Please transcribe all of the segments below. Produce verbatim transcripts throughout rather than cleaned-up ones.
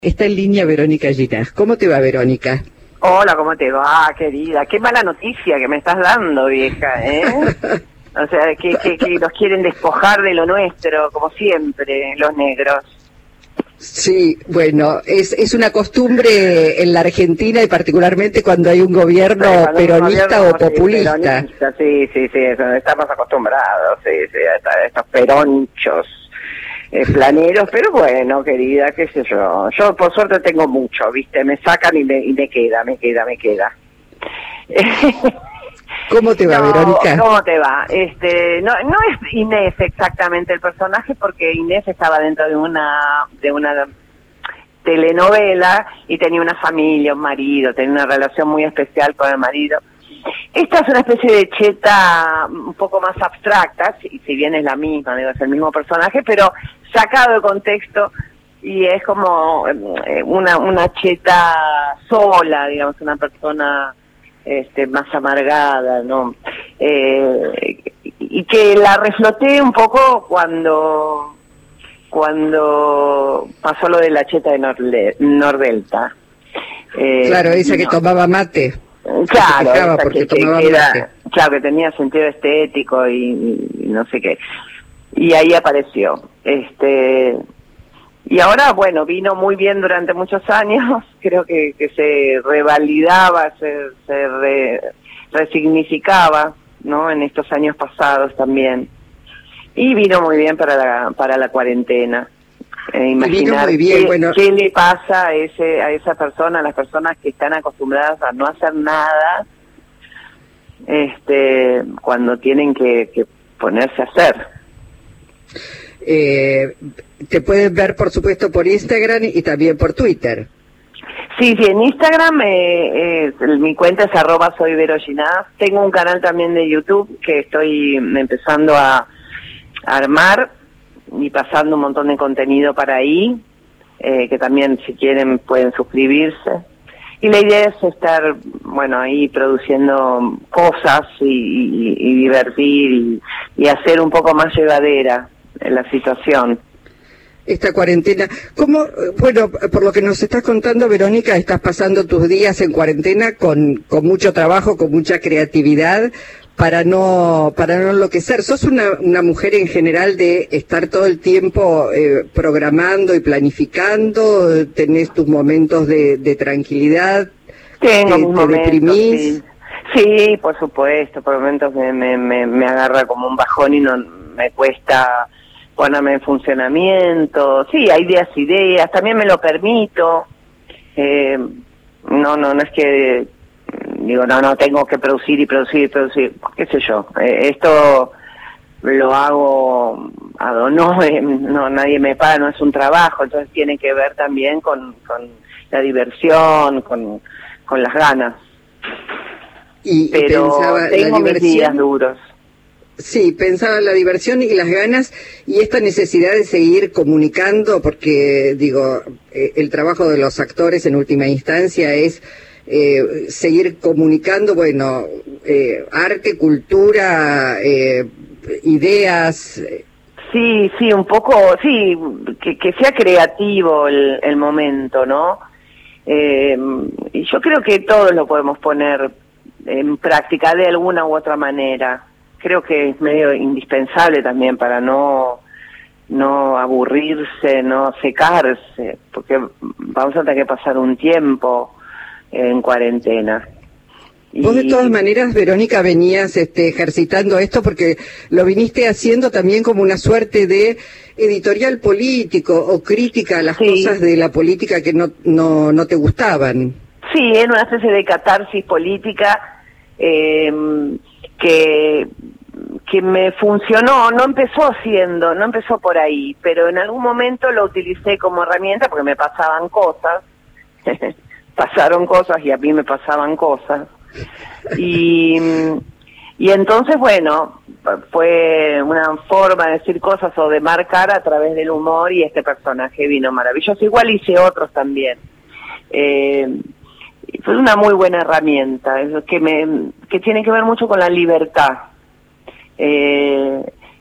Está en línea Verónica Ginás. ¿Cómo te va, Verónica? Hola, ¿cómo te va, querida? Qué mala noticia que me estás dando, vieja, ¿eh? O sea, que, que, que nos quieren despojar de lo nuestro, como siempre, los negros. Sí, bueno, es es una costumbre en la Argentina y particularmente cuando hay un gobierno sí, peronista un gobierno, o populista. Sí, peronista, sí, sí, sí, estamos acostumbrados, sí, sí, a estos peronchos. Eh, planeros, pero bueno, querida, qué sé yo, yo por suerte tengo mucho, viste, me sacan y me, y me queda, me queda, me queda. ¿Cómo te va, no, Verónica? ¿Cómo te va? Este, no, no es Inés exactamente el personaje, porque Inés estaba dentro de una, de una telenovela y tenía una familia, un marido, tenía una relación muy especial con el marido. Esta es una especie de cheta un poco más abstracta, si, si bien es la misma, digo, es el mismo personaje, pero sacado de contexto, y es como eh, una una cheta sola, digamos, una persona este más amargada, ¿no? Eh, y que la refloté un poco cuando cuando pasó lo de la cheta de Norle, Nordelta. Eh, claro, esa que no. tomaba mate. Claro, esa porque que, tomaba que era, mate. Claro, que tenía sentido estético y, y no sé qué. Y ahí apareció. Este y ahora, bueno, vino muy bien durante muchos años. Creo que, que se revalidaba, se, se re, resignificaba, ¿no? En estos años pasados también. Y vino muy bien para la para la cuarentena. Eh, imaginar muy bien, qué, bueno. qué le pasa a ese a esa persona, a las personas que están acostumbradas a no hacer nada, este, cuando tienen que, que ponerse a hacer. Eh, te pueden ver, por supuesto, por Instagram y también por Twitter. Sí, sí, en Instagram eh, eh, mi cuenta es arroba soy Vero Ginás. Tengo un canal también de YouTube que estoy empezando a, a armar y pasando un montón de contenido para ahí, eh, que también si quieren pueden suscribirse. Y la idea es estar, bueno, ahí produciendo cosas y, y, y divertir y, y hacer un poco más llevadera la situación. Esta cuarentena, ¿cómo? Bueno, por lo que nos estás contando, Verónica, estás pasando tus días en cuarentena con, con mucho trabajo, con mucha creatividad, para no para no enloquecer. ¿Sos una, una mujer en general de estar todo el tiempo eh, programando y planificando? ¿Tenés tus momentos de, de tranquilidad? Tengo ¿Te, mis te momentos, deprimís? Sí. sí, por supuesto, por momentos me, me, me, me agarra como un bajón y no me cuesta ponerme en funcionamiento. Sí, hay ideas, ideas, también me lo permito. Eh, no, no, no es que... Digo, no, no, tengo que producir y producir y producir, qué sé yo. Eh, esto lo hago a no, eh, no, nadie me paga, no es un trabajo, entonces tiene que ver también con, con la diversión, con, con las ganas. Y, Pero y pensaba, tengo la mis días duros. Sí, pensaba en la diversión y las ganas y esta necesidad de seguir comunicando, porque, digo, eh, el trabajo de los actores en última instancia es eh, seguir comunicando, bueno, eh, arte, cultura, eh, ideas. Sí, sí, un poco, sí, que, que sea creativo el, el momento, ¿no? Eh, y yo creo que todos lo podemos poner en práctica de alguna u otra manera. Creo que es medio indispensable también para no no aburrirse, no secarse, porque vamos a tener que pasar un tiempo en cuarentena. Vos de todas maneras, Verónica, venías este, ejercitando esto porque lo viniste haciendo también como una suerte de editorial político o crítica a las sí. cosas de la política que no, no, no te gustaban. Sí, era una especie de catarsis política eh, que... que me funcionó, no empezó siendo, no empezó por ahí, pero en algún momento lo utilicé como herramienta porque me pasaban cosas, pasaron cosas y a mí me pasaban cosas, y, y entonces, bueno, fue una forma de decir cosas o de marcar a través del humor y este personaje vino maravilloso, igual hice otros también. Eh, fue una muy buena herramienta, que, me, que tiene que ver mucho con la libertad. Eh,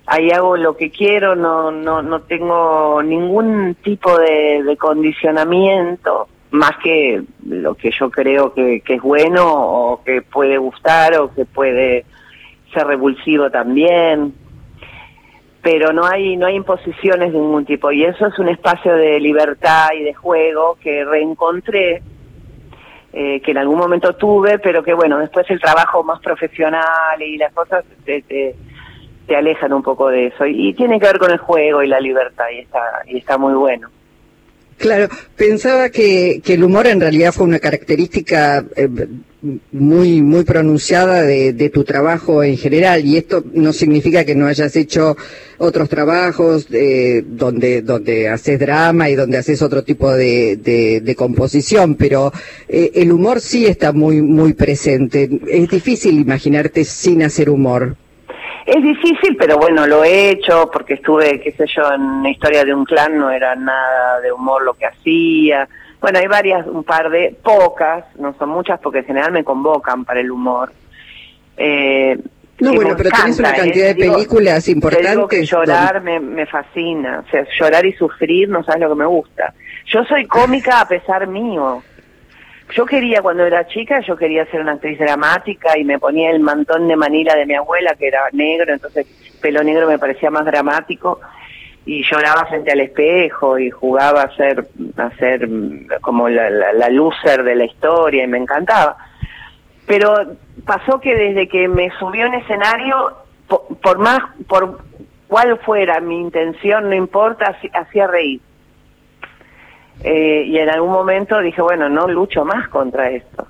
ahí hago lo que quiero, no no no tengo ningún tipo de, de condicionamiento, más que lo que yo creo que, que es bueno o que puede gustar o que puede ser revulsivo también, pero no hay no hay imposiciones de ningún tipo, y eso es un espacio de libertad y de juego que reencontré, eh, que en algún momento tuve, pero que bueno, después el trabajo más profesional y las cosas te, te, te alejan un poco de eso, y, y tiene que ver con el juego y la libertad, y está y está muy bueno. Claro, pensaba que, que el humor en realidad fue una característica eh, muy muy pronunciada de, de tu trabajo en general, y esto no significa que no hayas hecho otros trabajos eh, donde donde haces drama y donde haces otro tipo de, de, de composición, pero eh, el humor sí está muy muy presente. Es difícil imaginarte sin hacer humor. Es difícil, pero bueno, lo he hecho porque estuve, qué sé yo, en la historia de un clan, no era nada de humor lo que hacía. Bueno, hay varias, un par de, pocas, no son muchas porque en general me convocan para el humor. Eh, no, bueno, pero encanta, tenés una cantidad ¿eh? de películas digo, importantes. Digo que llorar me, me fascina, o sea, llorar y sufrir no sabes lo que me gusta. Yo soy cómica a pesar mío. Yo quería, cuando era chica, yo quería ser una actriz dramática y me ponía el mantón de Manila de mi abuela, que era negro, entonces pelo negro me parecía más dramático, y lloraba frente al espejo y jugaba a ser, a ser como la, la, la loser de la historia, y me encantaba. Pero pasó que desde que me subió en escenario, por, por más, por cuál fuera mi intención, no importa, hacía reír. Eh, y en algún momento dije, bueno, no lucho más contra esto.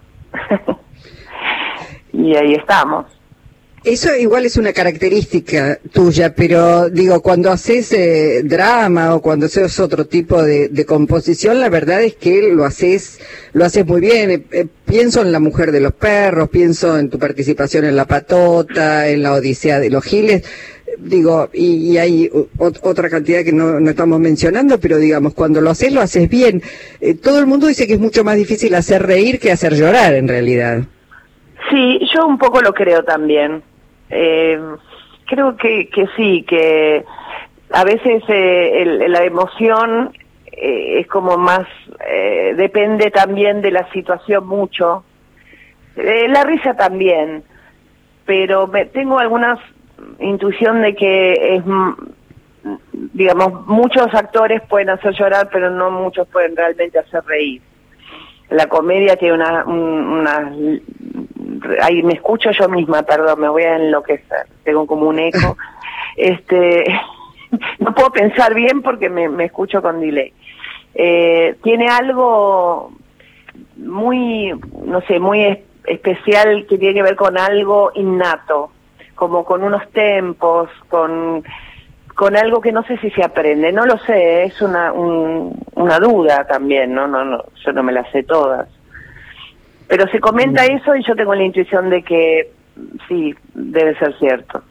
Y ahí estamos. Eso igual es una característica tuya, pero digo, cuando haces eh, drama o cuando haces otro tipo de, de composición, la verdad es que lo haces lo haces muy bien. Eh, eh, pienso en La mujer de los perros, pienso en tu participación en La patota, en La odisea de los giles. Digo, y, y hay ot otra cantidad que no, no estamos mencionando, pero digamos, cuando lo haces, lo haces bien. Eh, todo el mundo dice que es mucho más difícil hacer reír que hacer llorar, en realidad. Sí, yo un poco lo creo también. Eh, creo que, que sí, que a veces eh, el, la emoción eh, es como más, eh, depende también de la situación mucho. Eh, la risa también, pero me, tengo algunas intuición de que es, digamos, muchos actores pueden hacer llorar, pero no muchos pueden realmente hacer reír. La comedia tiene una, una, ahí me escucho yo misma, perdón, me voy a enloquecer, tengo como un eco, este, no puedo pensar bien porque me, me escucho con delay. Eh, tiene algo muy, no sé, muy es, especial que tiene que ver con algo innato, como con unos tempos, con con algo que no sé si se aprende, no lo sé, es una un, una duda también, no no no, yo no me las sé todas, pero se comenta mm. eso y yo tengo la intuición de que sí, debe ser cierto.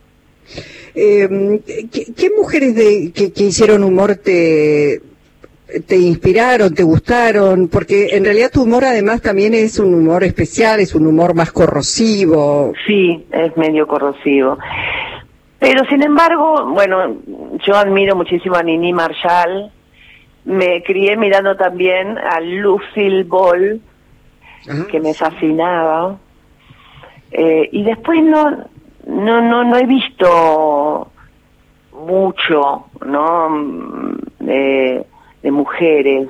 Eh, ¿qué, ¿Qué mujeres de que, que hicieron humor te te inspiraron, te gustaron? Porque en realidad tu humor además también es un humor especial, es un humor más corrosivo. Sí, es medio corrosivo. Pero sin embargo, bueno, yo admiro muchísimo a Nini Marshall, me crié mirando también a Lucille Ball, ajá, que me fascinaba, eh, y después no, no, no, no he visto mucho, ¿no? Eh, de mujeres.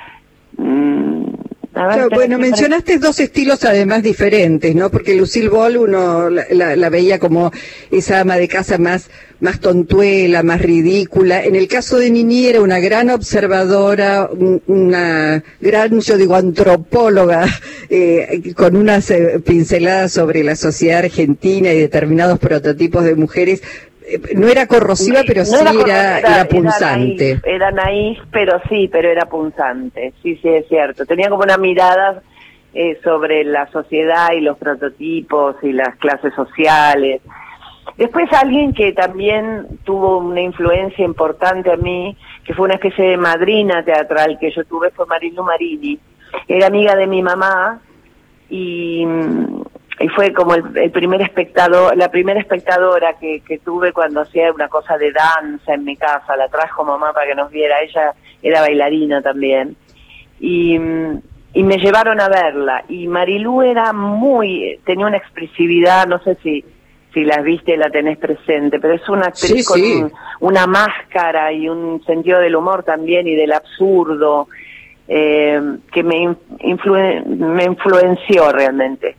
Mm, a ver, claro, bueno, mencionaste dos estilos además diferentes, ¿no? Porque Lucille Ball uno la, la, la veía como esa ama de casa más más tontuela, más ridícula. En el caso de Nini era una gran observadora, una gran, yo digo, antropóloga, eh, con unas eh, pinceladas sobre la sociedad argentina y determinados prototipos de mujeres. No era corrosiva, pero no sí era, era, era, era punzante. Era naif, era naif, pero sí, pero era punzante. Sí, sí, es cierto. Tenía como una mirada eh, sobre la sociedad y los prototipos y las clases sociales. Después alguien que también tuvo una influencia importante a mí, que fue una especie de madrina teatral que yo tuve, fue Marilu Marini. Era amiga de mi mamá y y fue como el, el primer espectador, la primera espectadora que, que tuve cuando hacía una cosa de danza en mi casa. La trajo mamá para que nos viera. Ella era bailarina también. Y, y me llevaron a verla. Y Marilú era muy, tenía una expresividad, no sé si, si la viste, la tenés presente, pero es una actriz sí, con sí. Un, una máscara y un sentido del humor también y del absurdo, eh, que me, influen, me influenció realmente.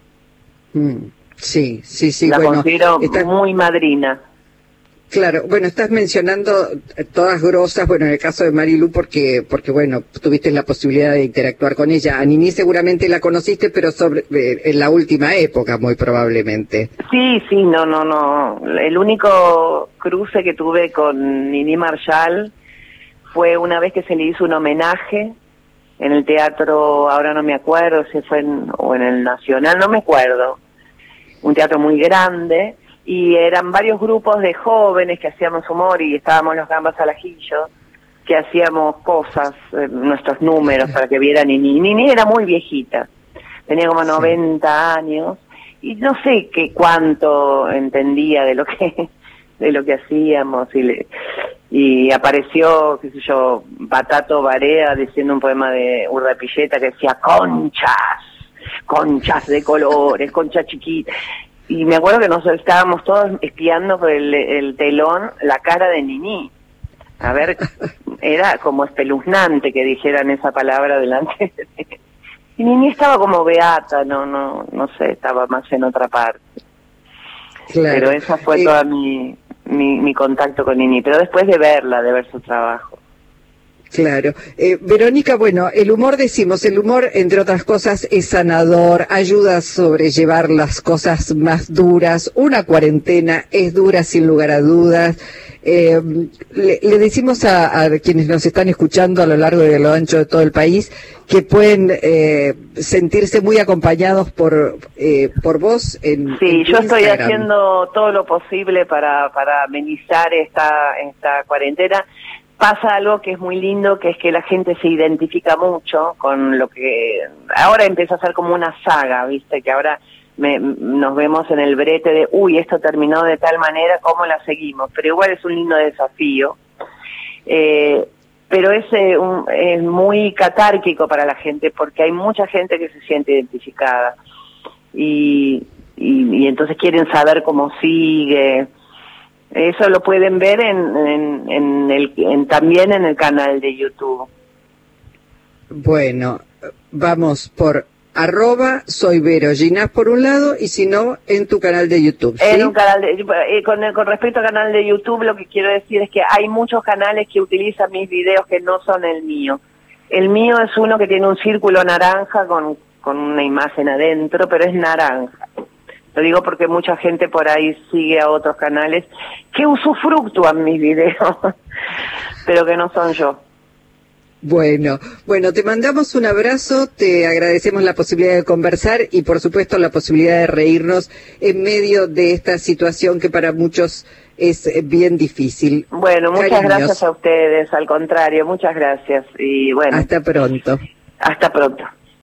Mm, sí, sí, sí. La bueno, considero está... muy madrina. Claro, bueno, estás mencionando todas grosas, bueno, en el caso de Marilú, porque, porque bueno, tuviste la posibilidad de interactuar con ella. A Nini seguramente la conociste, pero sobre, eh, en la última época, muy probablemente. Sí, sí, no, no, no. El único cruce que tuve con Nini Marshall fue una vez que se le hizo un homenaje en el teatro, ahora no me acuerdo si fue en, o en el Nacional, no me acuerdo, un teatro muy grande, y eran varios grupos de jóvenes que hacíamos humor y estábamos los gambas al ajillo, que hacíamos cosas, eh, nuestros números para que vieran Nini. Nini era muy viejita, tenía como noventa sí. años, y no sé qué cuánto entendía de lo que de lo que hacíamos, y le, y apareció, qué sé yo, Batato Barea diciendo un poema de Urdapilleta que decía conchas, conchas de colores, conchas chiquitas, y me acuerdo que nos estábamos todos espiando por el, el telón la cara de Nini, a ver, era como espeluznante que dijeran esa palabra delante de... Y Nini estaba como beata, no, no, no sé, estaba más en otra parte. Claro. Pero esa fue eh... toda mi... Mi, mi contacto con Nini, pero después de verla, de ver su trabajo. Claro. Eh, Verónica, bueno, el humor, decimos, el humor, entre otras cosas, es sanador, ayuda a sobrellevar las cosas más duras. Una cuarentena es dura, sin lugar a dudas. Eh, le, le decimos a, a quienes nos están escuchando a lo largo y a lo ancho de todo el país que pueden eh, sentirse muy acompañados por eh, por vos en Sí, en tu yo estoy Instagram. haciendo todo lo posible para, para amenizar esta, esta cuarentena. Pasa algo que es muy lindo, que es que la gente se identifica mucho con lo que ahora empieza a ser como una saga, ¿viste? Que ahora me, nos vemos en el brete de, uy, esto terminó de tal manera, ¿cómo la seguimos? Pero igual es un lindo desafío. Eh, pero es, eh, un, es muy catárquico para la gente, porque hay mucha gente que se siente identificada. Y, y, y entonces quieren saber cómo sigue. Eso lo pueden ver en, en, en el, en, también en el canal de YouTube. Bueno, vamos por arroba soy Vero Ginás por un lado, y si no, en tu canal de YouTube, ¿sí? En un canal de, eh, con, con respecto al canal de YouTube, lo que quiero decir es que hay muchos canales que utilizan mis videos que no son el mío. El mío es uno que tiene un círculo naranja con, con una imagen adentro, pero es naranja. Lo digo porque mucha gente por ahí sigue a otros canales que usufructúan mis videos, pero que no son yo. Bueno, bueno, te mandamos un abrazo, te agradecemos la posibilidad de conversar y por supuesto la posibilidad de reírnos en medio de esta situación que para muchos es bien difícil. Bueno, muchas Cariños. Gracias a ustedes, al contrario, muchas gracias y bueno. Hasta pronto. Hasta pronto.